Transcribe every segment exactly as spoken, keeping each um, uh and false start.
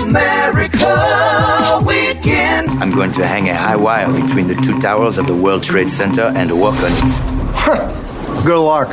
America Weekend. I'm going to hang a high wire between the two towers of the World Trade Center and walk on it. Good luck.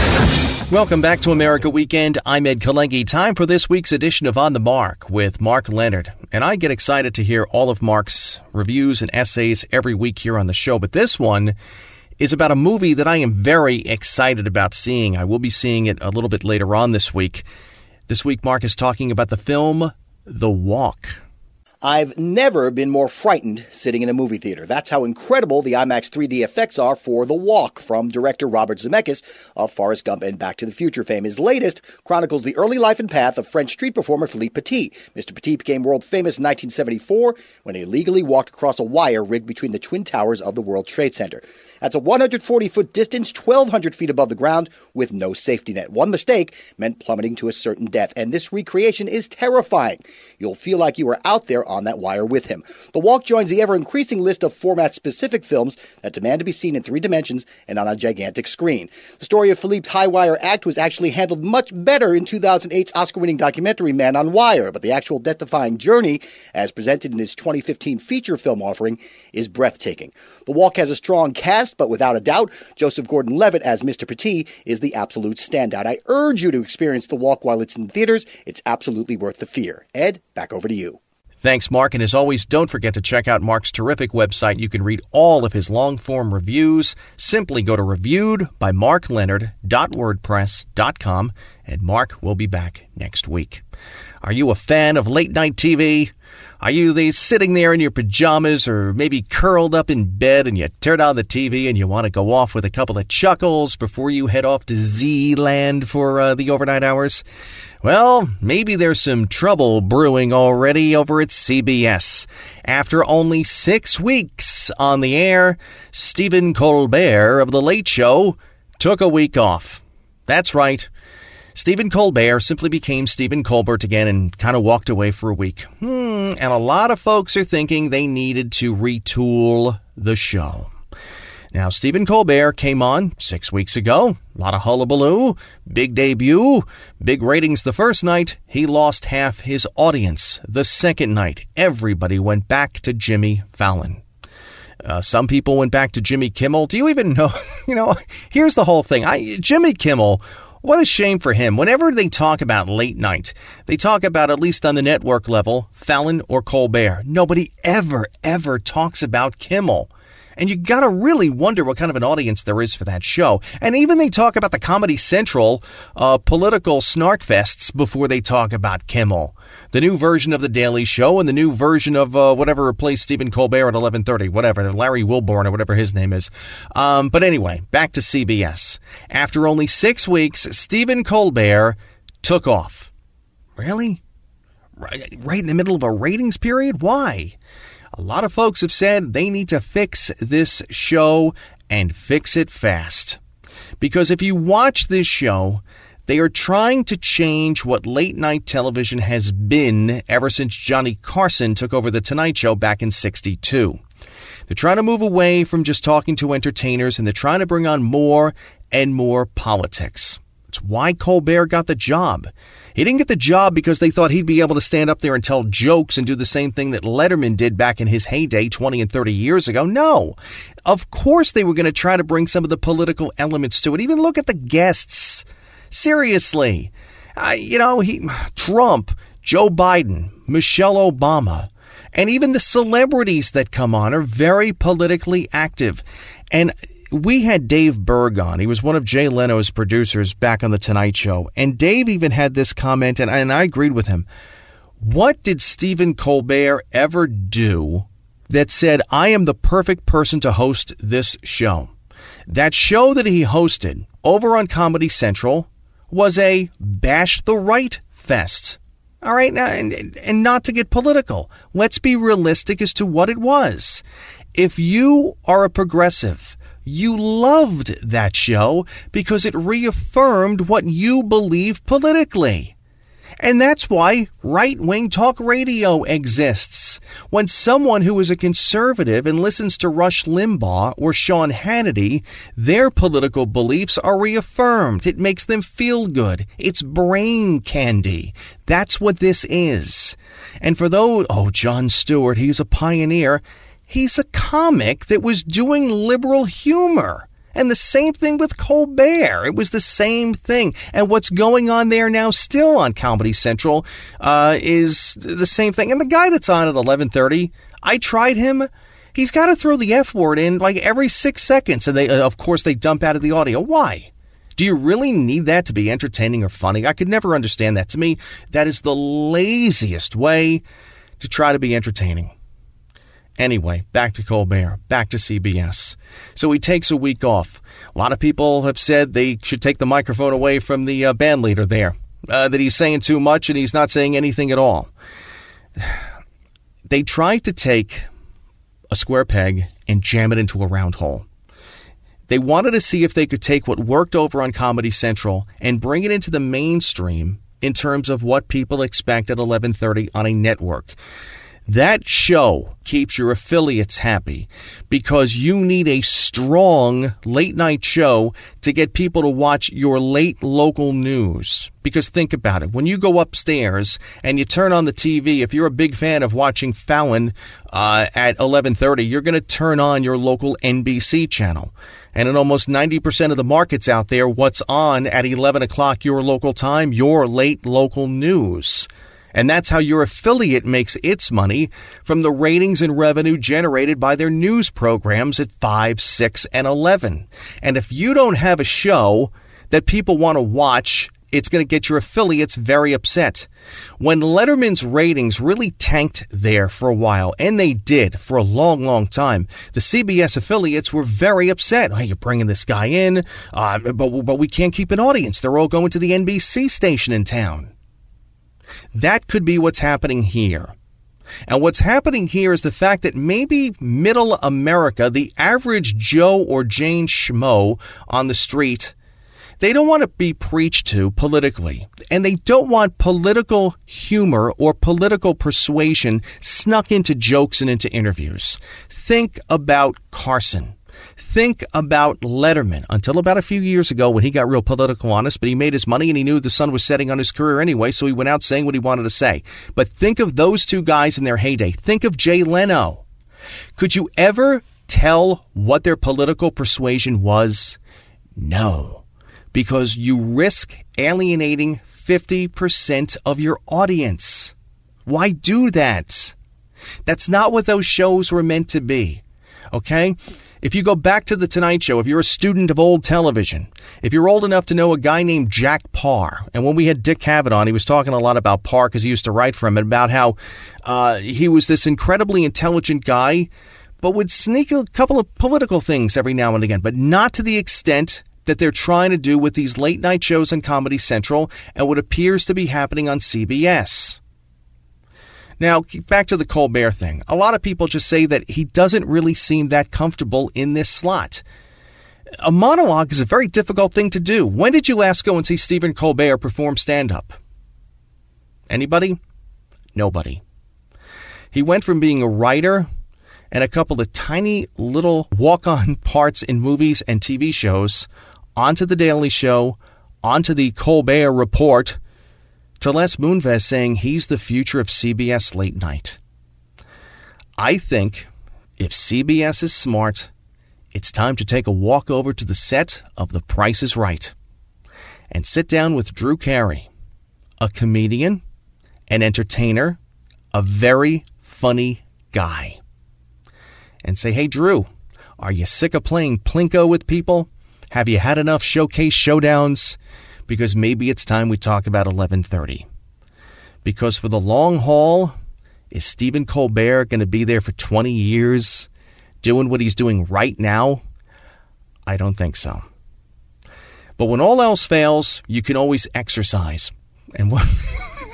Welcome back to America Weekend. I'm Ed Kalengi. Time for this week's edition of On the Mark with Mark Leonard. And I get excited to hear all of Mark's reviews and essays every week here on the show. But this one is about a movie that I am very excited about seeing. I will be seeing it a little bit later on this week. This week, Mark is talking about the film The Walk. I've never been more frightened sitting in a movie theater. That's how incredible the IMAX three D effects are for The Walk from director Robert Zemeckis of Forrest Gump and Back to the Future fame. His latest chronicles the early life and path of French street performer Philippe Petit. Mister Petit became world famous in nineteen seventy-four when he illegally walked across a wire rigged between the twin towers of the World Trade Center. That's a one hundred forty foot distance, twelve hundred feet above the ground, with no safety net. One mistake meant plummeting to a certain death, and this recreation is terrifying. You'll feel like you were out there on that wire with him. The Walk joins the ever-increasing list of format-specific films that demand to be seen in three dimensions and on a gigantic screen. The story of Philippe's high-wire act was actually handled much better in two thousand eight's Oscar-winning documentary Man on Wire, but the actual death-defying journey, as presented in his twenty fifteen feature film offering, is breathtaking. The Walk has a strong cast, but without a doubt, Joseph Gordon-Levitt as Mister Petit is the absolute standout. I urge you to experience The Walk while it's in theaters. It's absolutely worth the fear. Ed, back over to you. Thanks, Mark. And as always, don't forget to check out Mark's terrific website. You can read all of his long-form reviews. Simply go to reviewed by mark leonard dot wordpress dot com, and Mark will be back next week. Are you a fan of late-night T V? Are you the sitting there in your pajamas or maybe curled up in bed and you turn on the T V and you want to go off with a couple of chuckles before you head off to Z-Land for uh, the overnight hours? Well, maybe there's some trouble brewing already over at C B S. After only six weeks on the air, Stephen Colbert of The Late Show took a week off. That's right. Stephen Colbert simply became Stephen Colbert again and kind of walked away for a week. Hmm, and a lot of folks are thinking they needed to retool the show. Now, Stephen Colbert came on six weeks ago. A lot of hullabaloo, big debut, big ratings the first night. He lost half his audience. The second night, everybody went back to Jimmy Fallon. Uh, some people went back to Jimmy Kimmel. Do you even know? You know, here's the whole thing. I, Jimmy Kimmel, what a shame for him. Whenever they talk about late night, they talk about, at least on the network level, Fallon or Colbert. Nobody ever, ever talks about Kimmel. And you gotta really wonder what kind of an audience there is for that show. And even they talk about the Comedy Central uh, political snark fests before they talk about Kimmel. The new version of The Daily Show and the new version of uh, whatever replaced Stephen Colbert at eleven thirty, whatever, Larry Wilborn or whatever his name is. Um, but anyway, back to C B S. After only six weeks, Stephen Colbert took off. Really? Right, right in the middle of a ratings period? Why? A lot of folks have said they need to fix this show and fix it fast. Because if you watch this show, they are trying to change what late-night television has been ever since Johnny Carson took over The Tonight Show back in sixty-two. They're trying to move away from just talking to entertainers, and they're trying to bring on more and more politics. It's why Colbert got the job. He didn't get the job because they thought he'd be able to stand up there and tell jokes and do the same thing that Letterman did back in his heyday twenty and thirty years ago. No. Of course they were going to try to bring some of the political elements to it. Even look at the guests. Seriously. Uh, you know, he, Trump, Joe Biden, Michelle Obama, and even the celebrities that come on are very politically active. And we had Dave Berg on. He was one of Jay Leno's producers back on The Tonight Show. And Dave even had this comment, and, and I agreed with him. What did Stephen Colbert ever do that said, I am the perfect person to host this show? That show that he hosted over on Comedy Central was a bash the right fest. All right, now, and, and not to get political, let's be realistic as to what it was. If you are a progressive, you loved that show because it reaffirmed what you believe politically. And that's why right-wing talk radio exists. When someone who is a conservative and listens to Rush Limbaugh or Sean Hannity, their political beliefs are reaffirmed. It makes them feel good. It's brain candy. That's what this is. And for those, oh, Jon Stewart, he's a pioneer. He's a comic that was doing liberal humor. And the same thing with Colbert. It was the same thing. And what's going on there now still on Comedy Central uh, is the same thing. And the guy that's on at eleven thirty, I tried him. He's got to throw the F word in like every six seconds. And they, uh, of course, they dump out of the audio. Why? Do you really need that to be entertaining or funny? I could never understand that. To me, that is the laziest way to try to be entertaining. Anyway, back to Colbert, back to C B S. So he takes a week off. A lot of people have said they should take the microphone away from the uh, band leader there, uh, that he's saying too much and he's not saying anything at all. They tried to take a square peg and jam it into a round hole. They wanted to see if they could take what worked over on Comedy Central and bring it into the mainstream in terms of what people expect at eleven thirty on a network. That show keeps your affiliates happy because you need a strong late-night show to get people to watch your late local news. Because think about it. When you go upstairs and you turn on the T V, if you're a big fan of watching Fallon uh, at eleven thirty, you're going to turn on your local N B C channel. And in almost ninety percent of the markets out there, what's on at eleven o'clock your local time? Your late local news. And that's how your affiliate makes its money, from the ratings and revenue generated by their news programs at five, six, and eleven. And if you don't have a show that people want to watch, it's going to get your affiliates very upset. When Letterman's ratings really tanked there for a while, and they did for a long, long time, the C B S affiliates were very upset. Hey, you're bringing this guy in, uh, but, but we can't keep an audience. They're all going to the N B C station in town. That could be what's happening here. And what's happening here is the fact that maybe middle America, the average Joe or Jane Schmo on the street, they don't want to be preached to politically. And they don't want political humor or political persuasion snuck into jokes and into interviews. Think about Carson. Think about Letterman. Until about a few years ago when he got real political honest, but he made his money and he knew the sun was setting on his career anyway, so he went out saying what he wanted to say. But think of those two guys in their heyday. Think of Jay Leno. Could you ever tell what their political persuasion was? No, because you risk alienating fifty percent of your audience. Why do that? That's not what those shows were meant to be. Okay? If you go back to The Tonight Show, if you're a student of old television, if you're old enough to know a guy named Jack Paar, and when we had Dick Cavett on, he was talking a lot about Paar because he used to write for him, and about how uh, he was this incredibly intelligent guy, but would sneak a couple of political things every now and again, but not to the extent that they're trying to do with these late night shows on Comedy Central and what appears to be happening on C B S. Now, back to the Colbert thing. A lot of people just say that he doesn't really seem that comfortable in this slot. A monologue is a very difficult thing to do. When did you last go and see Stephen Colbert perform stand-up? Anybody? Nobody. He went from being a writer and a couple of tiny little walk-on parts in movies and T V shows onto The Daily Show, onto the Colbert Report, to Les Moonves saying he's the future of C B S late night. I think if C B S is smart, it's time to take a walk over to the set of The Price is Right and sit down with Drew Carey, a comedian, an entertainer, a very funny guy, and say, hey, Drew, are you sick of playing Plinko with people? Have you had enough showcase showdowns? Because maybe it's time we talk about eleven thirty. Because for the long haul, is Stephen Colbert going to be there for twenty years doing what he's doing right now? I don't think so. But when all else fails, you can always exercise. And what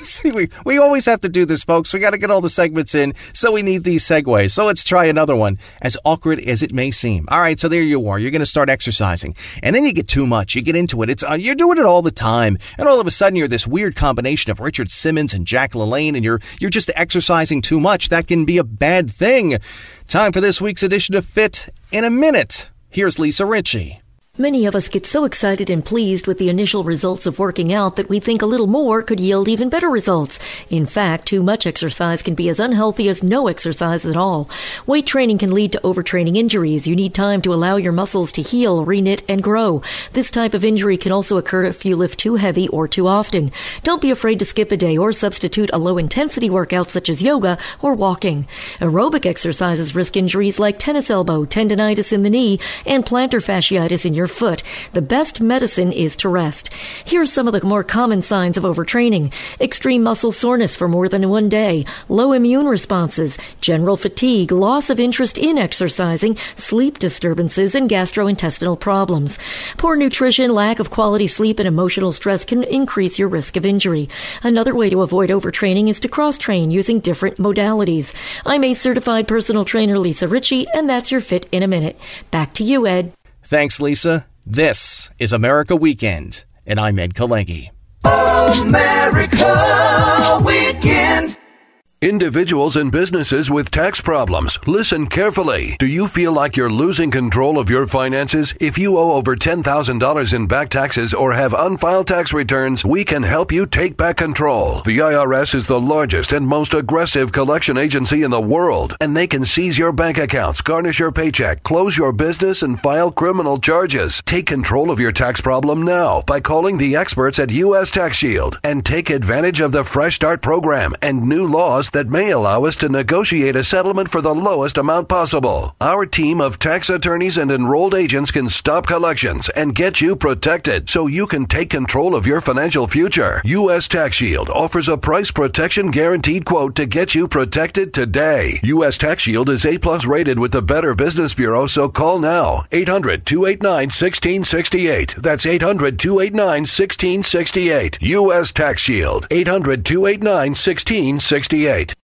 See, we, we always have to do this, folks. We got to get all the segments in, so we need these segues. So let's try another one, as awkward as it may seem. All right, so there you are. You're going to start exercising, and then you get too much. You get into it. It's uh, you're doing it all the time, and all of a sudden you're this weird combination of Richard Simmons and Jack LaLanne, and you're you're just exercising too much. That can be a bad thing. Time for this week's edition of Fit in a Minute. Here's Lisa Ritchie. Many of us get so excited and pleased with the initial results of working out that we think a little more could yield even better results. In fact, too much exercise can be as unhealthy as no exercise at all. Weight training can lead to overtraining injuries. You need time to allow your muscles to heal, reknit, and grow. This type of injury can also occur if you lift too heavy or too often. Don't be afraid to skip a day or substitute a low-intensity workout such as yoga or walking. Aerobic exercises risk injuries like tennis elbow, tendonitis in the knee, and plantar fasciitis in your foot. The best medicine is to rest. Here's some of the more common signs of overtraining. Extreme muscle soreness for more than one day, low immune responses, general fatigue, loss of interest in exercising, sleep disturbances, and gastrointestinal problems. Poor nutrition, lack of quality sleep, and emotional stress can increase your risk of injury. Another way to avoid overtraining is to cross-train using different modalities. I'm a certified personal trainer, Lisa Ritchie, and that's your Fit in a Minute. Back to you, Ed. Thanks, Lisa. This is America Weekend, and I'm Ed Kalegi. America Weekend. Individuals and businesses with tax problems, listen carefully. Do you feel like you're losing control of your finances? If you owe over ten thousand dollars in back taxes or have unfiled tax returns, we can help you take back control. The I R S is the largest and most aggressive collection agency in the world, and they can seize your bank accounts, garnish your paycheck, close your business, and file criminal charges. Take control of your tax problem now by calling the experts at U S Tax Shield and take advantage of the Fresh Start program and new laws that may allow us to negotiate a settlement for the lowest amount possible. Our team of tax attorneys and enrolled agents can stop collections and get you protected so you can take control of your financial future. U S Tax Shield offers a price protection guaranteed quote to get you protected today. U S Tax Shield is A plus rated with the Better Business Bureau, so call now. eight hundred, two eight nine, one six six eight. That's eight hundred, two eight nine, one six six eight. U S Tax Shield. eight hundred, two eight nine, one six six eight.